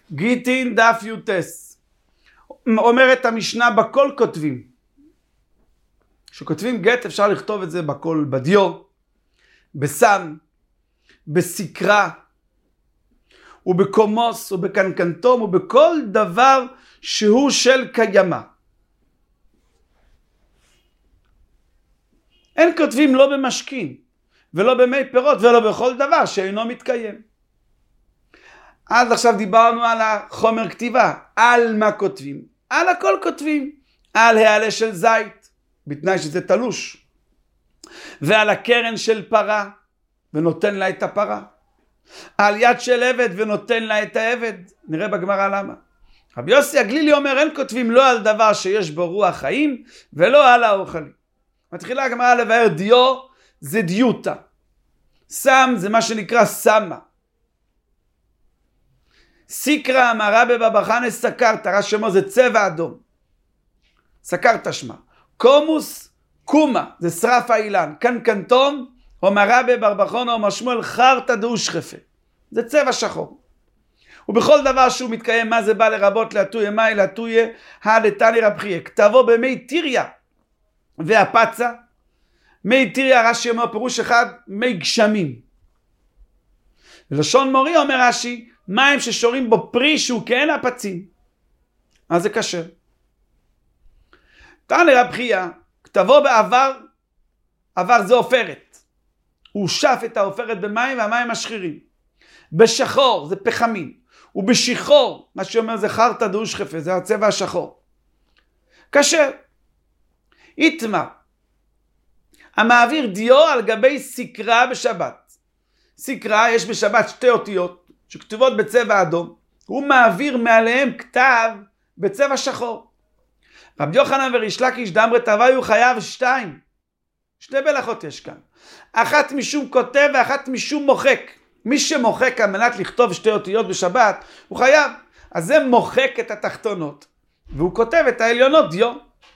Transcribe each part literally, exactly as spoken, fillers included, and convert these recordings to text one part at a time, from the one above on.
גיטין דף יוטס. אומרת המשנה בכל כותבים. כשכותבים גט אפשר לכתוב את זה בכל, בדיו, בסם, בסקרה, ובקומוס, ובקנקנטום, ובכל דבר שהוא של קיימה. אין כותבים לא במשכין, ולא במי פירות, ולא בכל דבר שאינו מתקיים. עד עכשיו דיברנו על החומר כתיבה, על מה כותבים. על הכל כותבים. על העלה של זית, בתנאי שזה תלוש. ועל הקרן של פרה, ונותן לה את הפרה. על יד של עבד, ונותן לה את העבד. נראה בגמרא למה. רבי יוסי הגלילי אומר, אין כותבים לא על דבר שיש בו רוח חיים, ולא על האוכלים. מתחילה הגמרא לבאר דיו, זה דיוטה. סם זה מה שנקרא סמה. סיקרא אמר רבי בבא חנא סקרת, ראש שמו זה צבע אדום. סקרת שמה. קומוס קומה, זה שרף האילן. קנקנטום, אומר רבי בר חנא אומר שמואל חרטא דאושחפה. זה צבע שחור. ובכל דבר שהוא מתקיים, מה זה בא לרבות להטויה מאי להטויה הדתני רב חייא. כתבו במי טיריה והפצה. מי טיריה רש"י אומר פירוש אחד, מי גשמים. ולשון מורי אומר רש"י, מים ששורים בו פרי שהוא כן הפצים. אז זה קשה. תנא רב חייא, כתבו בעבר, עבר זה עופרת. הוא שף את העופרת במים והמים משחירים. בשחור זה פחמים. ובשחור, מה שאומר זה חרטא דאושחפה, זה הצבע השחור. קשה. איתמה. המעביר דיו על גבי סקרה בשבת. סקרה יש בשבת שתי אותיות שכתובות בצבע אדום. הוא מעביר מעליהם כתב בצבע שחור. רבי יוחנן וריש לקיש דאמרי תרוויו חייב שתיים. שתי בלחות יש כאן. אחת משום כותב ואחת משום מוחק. מי שמוחק על מנת לכתוב שתי אותיות בשבת הוא חייב. אז זה מוחק את התחתונות. והוא כותב את העליונות דיו.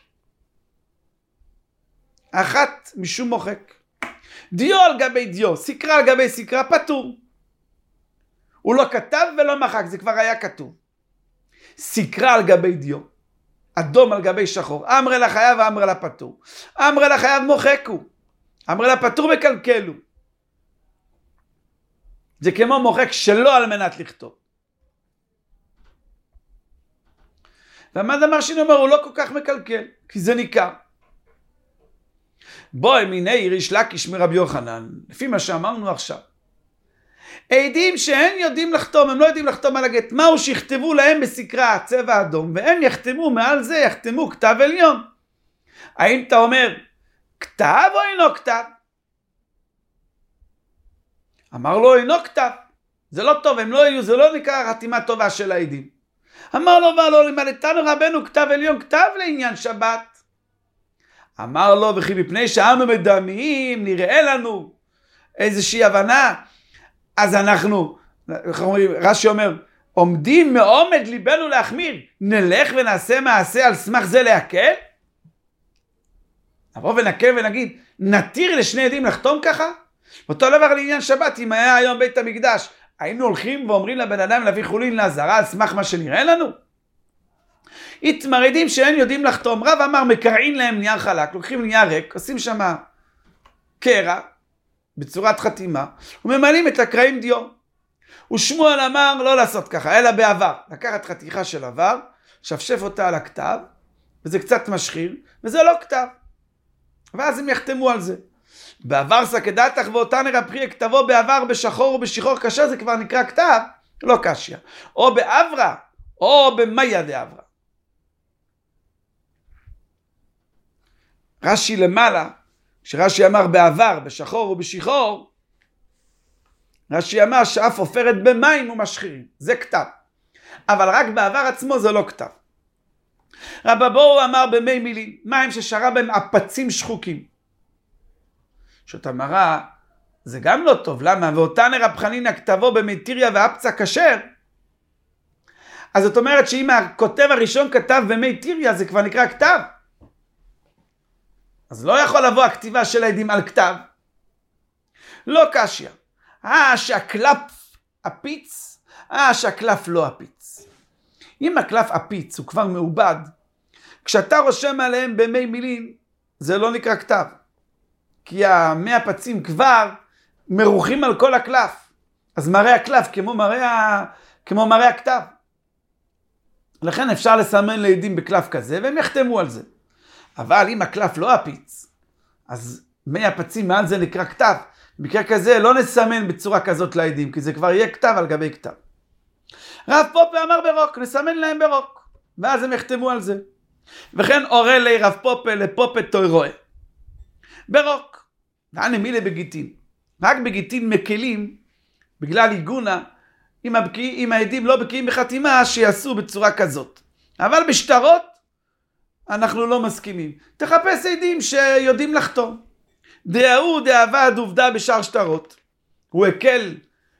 אחת משום מוחק. דיו על גבי דיו, סקרה על גבי סקרה, פטור. הוא לא כתב ולא מחק, זה כבר היה כתוב. סקרה על גבי דיו, אדום על גבי שחור. אמרה לחייב ואמרה לפטור. אמרה לחייב מוחקו, אמרה לפטור מקלקלו. זה כמו מוחק שלא על מנת לכתוב. ומה דבר שני אומר, הוא לא כל כך מקלקל, כי זה ניכר. בואי מיני ריש לקיש מרבי יוחנן, לפי מה שאמרנו עכשיו. עדים שהן יודעים לחתום, הם לא יודעים לחתום על הגט. מהו שיכתבו להם בסקרה צבע אדום, והם יחתמו מעל זה, יחתמו כתב עליון. האם אתה אומר, כתב או אינו כתב? אמר לו, אינו כתב. זה לא טוב, הם לא יהיו, זה לא נקרא חתימה טובה של העדים. אמר לו, ולא לימדתנו רבנו כתב עליון, כתב לעניין שבת. אמר לו, וכי מפני שאנו מדמים, נראה לנו איזושהי הבנה, אז אנחנו, רש"י אומר, עומדים מעומד ליבנו להחמיר, נלך ונעשה מעשה על סמך זה להקל? נבוא ונקל ונגיד, נתיר לשני עדים לחתום ככה? אותו דבר לעניין שבת, אם היה היום בית המקדש, היינו הולכים ואומרים לבן אדם להביא חולין לעזרה על סמך מה שנראה לנו? התמרדים שאין יודעים לחתום. רב אמר מקרעים להם נייר חלק, לוקחים נייר ריק, עושים שם קרע בצורת חתימה וממלאים את הקרעים דיו. ושמואל אמר לא לעשות ככה אלא בעבר, לקחת חתיכה של עבר, שפשף אותה על הכתב וזה קצת משחיר וזה לא כתב, ואז הם יחתמו על זה. בעבר סקדתך ואותן רב חייא, כתבו בעבר בשחור ובשחור קשה, זה כבר נקרא כתב, לא קשיא. או בעברה או במיה דעברה. רש"י למעלה, כשרש"י אמר בעבר, בשחור ובשחור, רש"י אמר שאף עופרת במים ומשחירים. זה כתב. אבל רק בעבר עצמו זה לא כתב. רב אבוהו אמר במי מילים, מים ששרה בהם אפצים שחוקים. שאתה מראה, זה גם לא טוב. למה? ואותן רב חנינא כתבו במי טיריה ואפצה כשר. אז זאת אומרת שאם הכותב הראשון כתב במי טיריה, זה כבר נקרא כתב. אז לא יכול לבוא הכתיבה של העדים על כתב. לא קשיא. אה, שהקלף אפיץ, אה, שהקלף לא אפיץ. אם הקלף עפיץ הוא כבר מעובד, כשאתה רושם עליהם במי מילים, זה לא נקרא כתב. כי המי הפצים כבר מרוחים על כל הקלף. אז מראה הקלף כמו מראה, כמו מראה הכתב. לכן אפשר לסמן לעדים בקלף כזה, והם יחתמו על זה. אבל אם הקלף לא עפיץ, אז מי הפצים מעל זה נקרא כתב. במקרה כזה לא נסמן בצורה כזאת לעדים, כי זה כבר יהיה כתב על גבי כתב. רב פופה אמר ברוק, נסמן להם ברוק. ואז הם יחתמו על זה. וכן אורל לי רב פופה לפופה תוירואה. ברוק. ואני מילה בגיטין. רק בגיטין מקלים, בגלל עיגונה, אם, הבקי, אם העדים לא בקיאים בחתימה, שיעשו בצורה כזאת. אבל בשטרות, אנחנו לא מסכימים. תחפש עדים שיודעים לחתום. דהאו דאבד עובדה בשאר שטרות. הוא הקל,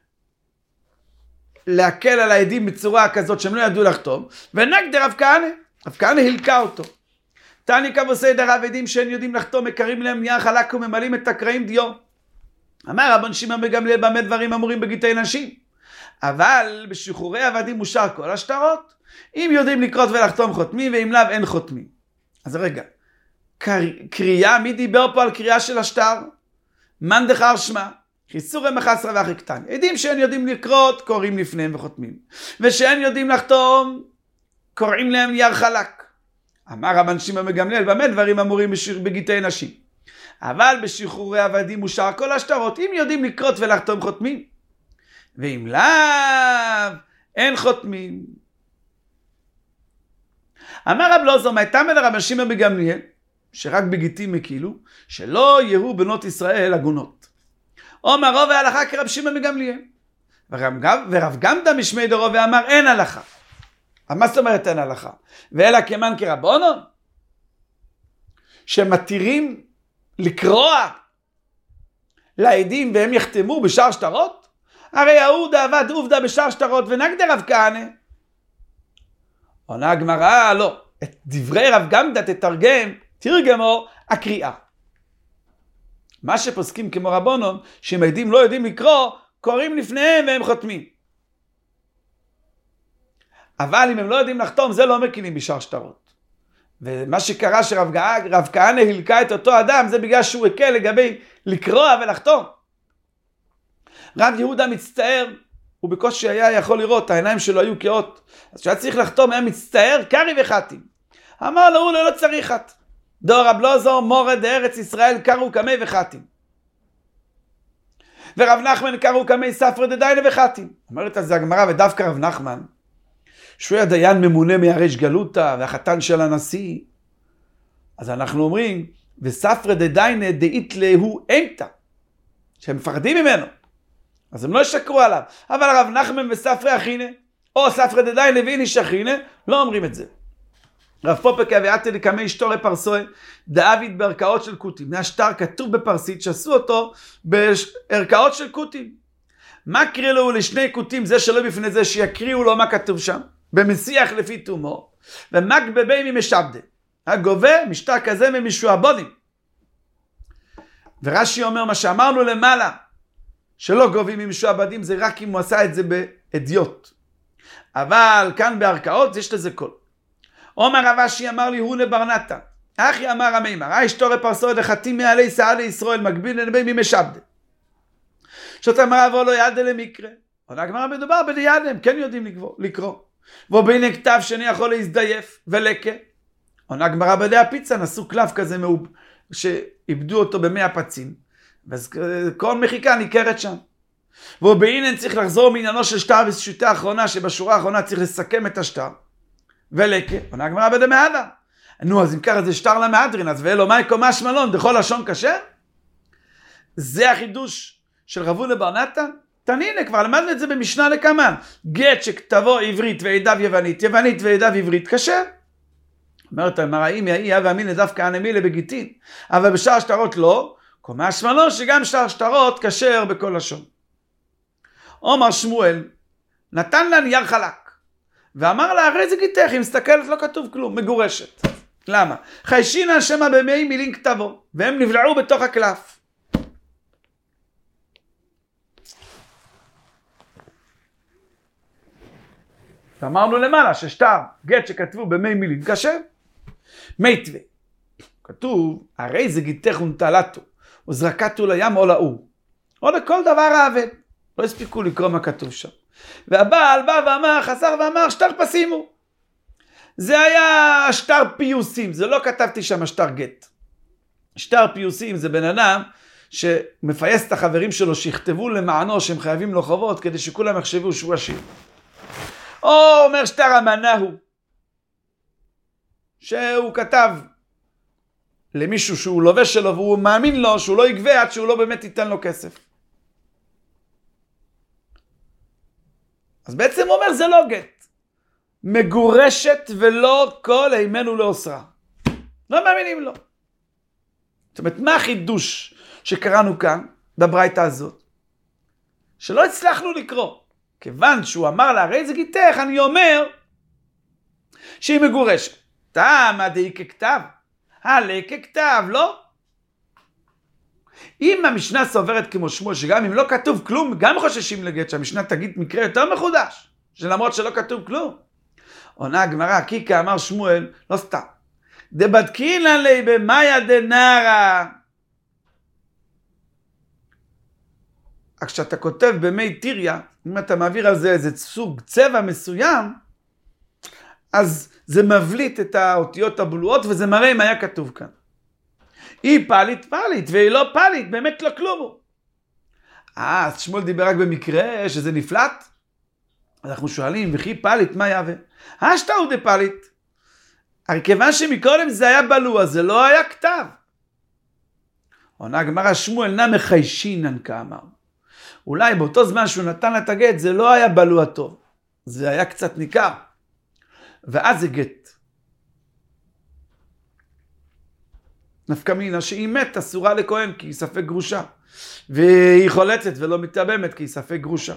להקל על העדים בצורה כזאת שהם לא ידעו לחתום, ונגד רב כהנא. רב כהנא הלקה אותו. תני כבוסי דרב עדים שאין יודעים לחתום, מקרים להם נייר חלק וממלאים את הקרעים דיו. אמר רבן שמעון בן גמליאל, במה דברים אמורים בגיטי נשים? אבל בשחרורי עבדים מושר כל השטרות. אם יודעים לקרות ולחתום חותמים, ואם לאו אין חותמים. אז רגע, קריאה, מי דיבר פה על קריאה של השטר? מן דחר שמה, חיסורי מחסרה ואחי קטן. עדים שאין יודעים לקרות, קוראים לפניהם וחותמים. ושאין יודעים לחתום, קוראים להם נייר חלק. אמר רבן שמעון בן גמליאל, במה דברים אמורים בגיטי נשים? אבל בשחרורי עבדים מושר כל השטרות, אם יודעים לקרות ולחתום חותמים. ואם לאו, אין חותמים. אמר רב לוזר, מה הייתה מלא רבן שמעון בן גמליאל, שרק בגיטים מקילו, שלא יהיו בנות ישראל הגונות. אומר רוב ההלכה כרב שמעון בן גמליאל. ורב גמדא משמי דורו ואמר אין הלכה. מה זאת אומרת אין הלכה? ואלא כמן כרבונון, שמתירים לקרוע לעדים והם יחתמו בשאר שטרות? הרי יהודה עבד עובדה בשאר שטרות ונגד רב כהנא. עונה הגמרא, לא. את דברי רב גמדא תתרגם, תרגמו הקריאה. מה שפוסקים כמו רבונון, שאם העדים לא יודעים לקרוא, קוראים לפניהם והם חותמים. אבל אם הם לא יודעים לחתום, זה לא מקילים בשאר שטרות. ומה שקרה שרב כהנא הלקה את אותו אדם, זה בגלל שהוא הקל לגבי לקרוא ולחתום. רב יהודה מצטער, הוא בקושי היה יכול לראות, העיניים שלו היו כאות. אז כשהיה צריך לחתום, היה מצטער, קרי וחתים. אמר לו, הוא לא, לא צריך את. דור רב לוזר מורד בארץ ישראל, קרו קמי וחתים. ורב נחמן קרו קמי ספרא דדיינה וחתים. אומרת אז הגמרא, ודווקא רב נחמן, שהוא היה דיין ממונה מהריש גלותא, והחתן של הנשיא. אז אנחנו אומרים, וספרא דדיינה דאית להו אימתא, שהם מפחדים ממנו. אז הם לא ישקרו עליו. אבל רב נחמן וספרא אחינה, או ספרא דדיינה ואיני שכינה, לא אומרים את זה. רב פופק אביעתי לקמי שטורי פרסוי, דאביד בערכאות של קוטים. מהשטר כתוב בפרסית, שעשו אותו בערכאות של קוטים. מה קריא לו לשני קוטים, זה שלא בפני זה, שיקריאו לו מה כתוב שם? במסיח לפי תומו, ומקבבי ממשעבדה. הגובה משטר כזה ממשועבודים. ורש"י אומר מה שאמרנו למעלה, שלא גובים ממשועבדים, זה רק אם הוא עשה את זה בעדיות. אבל כאן בערכאות יש לזה קול. עומר רבשי אמר לי, הונה ברנתה. אחי אמר המימר, היי שטורי פרסוי דחתים מעלי סעלי ישראל, מקביל לנבי ממשעבדה. שאת אמרה בו לא ידע למקרה. עונה הגמרא מדובר בדיאדם, כן יודעים לקרוא. ובהנה כתב שני יכול להזדייף ולקה. עונה הגמרא בדי הפיצה, נסו קלף כזה מאוב, שאיבדו אותו במי הפצים. ואז כל מחיקה ניכרת שם. ובהנה צריך לחזור מעניינו של שטר בשוטה האחרונה, שבשורה האחרונה צריך לסכם את השטר. ולקה. עונה הגמרא בדי מהדה. נו, אז אם ככה זה שטר למהדרין, אז ואלו מי קומה שמלון, דכל לשון כשר? זה החידוש של רב הונא בר נתן. תנינה, כבר למדנו את זה במשנה לקמן. גט שכתבו עברית ועדיו יוונית, יוונית ועדיו עברית, כשר. אומרת, מראים יאי ואמין דווקא הנמילה בגיטין, אבל בשאר שטרות לא, קומה שמלון שגם שאר שטרות כשר בכל לשון. אומר שמואל, נתן לה נייר חלק, ואמר לה, הרי זה גיתך, אם מסתכלת לא כתוב כלום, מגורשת. למה? חיישינן שמה במי מילים כתבו, והם נבלעו בתוך הקלף. ואמרנו למעלה ששטר גט שכתבו במי מילים קשה. מיתווה. כתוב, הרי זה גיתך ונטלתו, וזרקתו לים או לאור. או לכל דבר העבד. לא הספיקו לקרוא מה כתוב שם. והבעל בא ואמר, חזר ואמר, שטר פסימו. זה היה שטר פיוסים, זה לא כתבתי שם שטר גט. שטר פיוסים זה בן אדם שמפייס את החברים שלו שיכתבו למענו שהם חייבים לו חובות כדי שכולם יחשבו שהוא עשיר. או אומר שטר המנה הוא, שהוא כתב למישהו שהוא לובש שלו והוא מאמין לו שהוא לא יגבה עד שהוא לא באמת ייתן לו כסף. אז בעצם הוא אומר זה לא גט. מגורשת ולא כל אימנו לאוסרה. לא מאמינים לו. זאת אומרת, מה החידוש שקראנו כאן בברייתא הזאת? שלא הצלחנו לקרוא. כיוון שהוא אמר לה, הרי זה גיתך, אני אומר שהיא מגורשת. תמה דהי ככתב. הלא ככתב, לא? אם המשנה סוברת כמו שמואל, שגם אם לא כתוב כלום, גם חוששים לגט, שהמשנה תגיד מקרה יותר מחודש, שלמרות שלא כתוב כלום. עונה הגמרא, כי כאמר שמואל, לא סתם. דבדקינן לי במאיה דנערה. כשאתה כותב במי טיריה, אם אתה מעביר על זה איזה סוג צבע מסוים, אז זה מבליט את האותיות הבלועות, וזה מראה אם היה כתוב כאן. היא פלית פלית, והיא לא פלית, באמת לא כלום. אה, אז שמואל דיבר רק במקרה שזה נפלט? אנחנו שואלים, וכי פלית, מה יהווה? השטאו דה פלית. הרי כיוון שמקודם זה היה בלוע, זה לא היה כתב. עונה הגמרא, שמואל נא מחיישינן כאמר. אולי באותו זמן שהוא נתן לה את הגט, זה לא היה בלוע טוב. זה היה קצת ניכר. ואז זה גט. נפקא מינה שהיא מת אסורה לכהן כי היא ספק גרושה. והיא חולצת ולא מתאבמת כי היא ספק גרושה.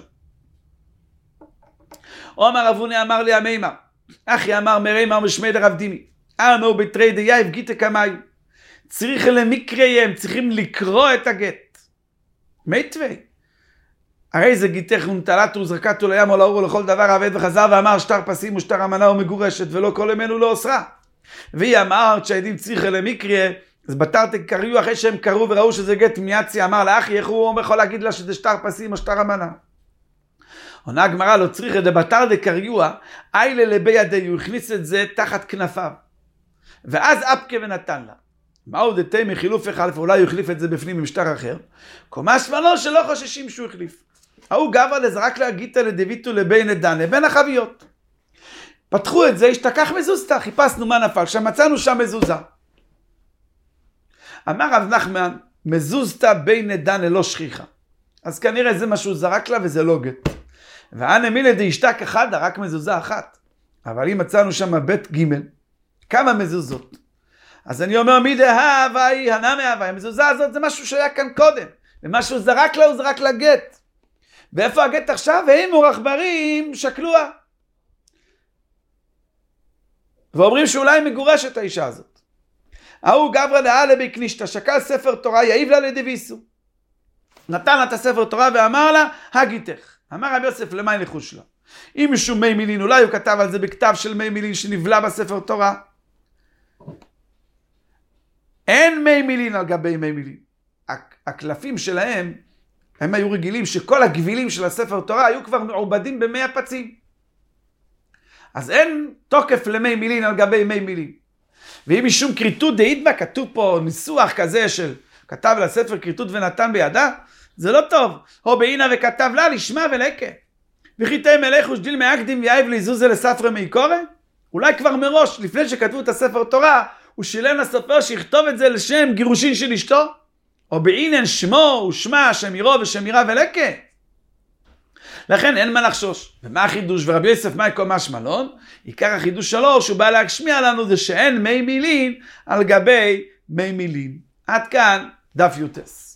עומר אבוני אמר לי המימר. אחי אמר מרימר משמי דרב דימי. אמרו בתרי דייב גיטה קמאי. צריך למקריהם, צריכים לקרוא את הגט. מיתווה. הרי זה גיתך ונטלתו וזרקתו לים או לאור ולכל דבר עבד וחזר ואמר שטר פסים ושטר המנה ומגורשת ולא כל ימינו לא אוסרה. והיא אמרת שהעדים צריכה למקריה, אז בתרתי קריאו אחרי שהם קראו וראו שזה גט מיאצי, אמר לאחי, איך הוא יכול להגיד לה שזה שטר פסים או שטר המנה? עונה הגמרא לא צריכה דבתרתי קריאו, איילה לבי ידי, הוא הכניס את זה תחת כנפיו. ואז אפקה ונתן לה. מהו דתי מחילוף אחד, ואולי הוא החליף את זה בפנים עם שטר אחר. קומה שמנו שלא חוששים שהוא החליף. ההוא גבר לזרק להגיטה לדביטו לבין עדן, לבין החביות. פתחו את זה, השתכח מזוזתה, חיפשנו מה נפל, שם מצאנו שם מזוזה. אמר רב נחמן, מזוזתה בין עדן ללא שכיחה. אז כנראה זה מה שהוא זרק לה וזה לא גט. ואנה מילה דהשתק אחד, רק מזוזה אחת. אבל אם מצאנו שם בית ג' כמה מזוזות. אז אני אומר, מי דהווי, הנמי הווי, המזוזה הזאת זה משהו שהיה כאן קודם. ומה שהוא זרק לה, הוא זרק לה גט. ואיפה הגט עכשיו? ואם הוא רכברים, שקלוה. ואומרים שאולי מגורשת האישה הזאת. ההוא גברא דהלה בקנישתא, שקל ספר תורה, יעיב לה לדביסו. נתן לה את הספר תורה ואמר לה, הגיתך. אמר רבי יוסף, למה ילכוש לה? אם משום מי מילין, אולי הוא כתב על זה בכתב של מי מילין שנבלע בספר תורה. אין מי מילין על גבי מי מילין. הקלפים שלהם, הם היו רגילים שכל הגבילים של הספר תורה היו כבר מעובדים במי הפצים. אז אין תוקף למי מילין על גבי מי מילין. ואם משום קריטות דהידמה, כתוב פה ניסוח כזה של כתב לספר קריטות ונתן בידה, זה לא טוב. או בעינה וכתב לה לשמה ולקה. וחיתי מלך ושדיל מהקדים ויאיב ליזוזה לספר מי קורא? אולי כבר מראש, לפני שכתבו את הספר תורה, הוא שילם לסופר שיכתוב את זה לשם גירושין של אשתו? או בעינן שמו ושמה שם ירו ושם ירה ולקה. לכן אין מה לחשוש. ומה החידוש? ורבי יוסף מה יקום משמע לא? עיקר החידוש שלו שהוא בא להגשמיע לנו זה שאין מי מילין על גבי מי מילין. עד כאן דף יוטס.